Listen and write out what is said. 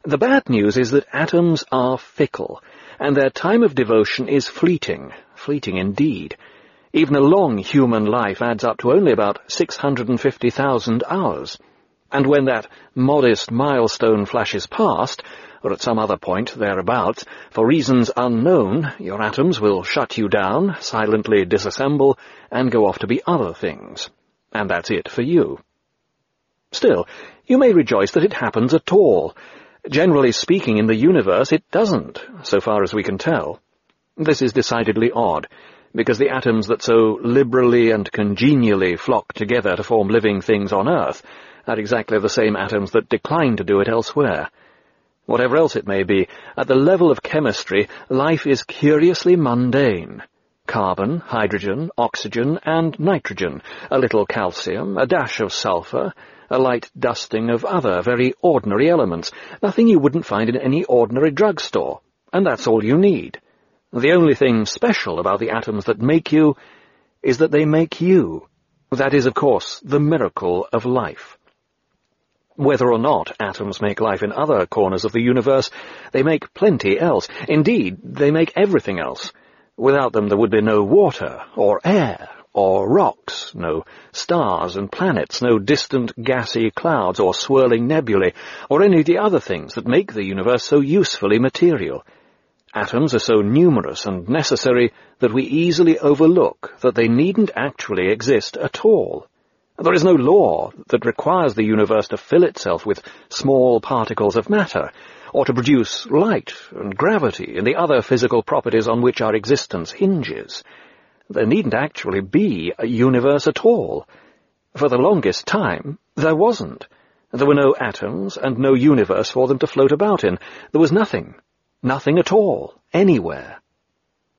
The bad news is that atoms are fickle, and their time of devotion is fleeting indeed. Even a long human life adds up to only about 650,000 hours. And when that modest milestone flashes past, or at some other point thereabouts, for reasons unknown, your atoms will shut you down, silently disassemble, and go off to be other things. And that's it for you. Still, you may rejoice that it happens at all. Generally speaking, in the universe it doesn't, so far as we can tell. This is decidedly odd, because the atoms that so liberally and congenially flock together to form living things on Earth are exactly the same atoms that decline to do it elsewhere. Whatever else it may be, at the level of chemistry, life is curiously mundane. Carbon, hydrogen, oxygen, and nitrogen, a little calcium, a dash of sulfur, a light dusting of other very ordinary elements, nothing you wouldn't find in any ordinary drugstore, and that's all you need. The only thing special about the atoms that make you is that they make you. That is, of course, the miracle of life. Whether or not atoms make life in other corners of the universe, they make plenty else. Indeed, they make everything else. Without them there would be no water, or air, or rocks, no stars and planets, no distant gassy clouds or swirling nebulae, or any of the other things that make the universe so usefully material. Atoms are so numerous and necessary that we easily overlook that they needn't actually exist at all. There is no law that requires the universe to fill itself with small particles of matter, or to produce light and gravity and the other physical properties on which our existence hinges. There needn't actually be a universe at all. For the longest time, there wasn't. There were no atoms and no universe for them to float about in. There was nothing. Nothing at all, anywhere.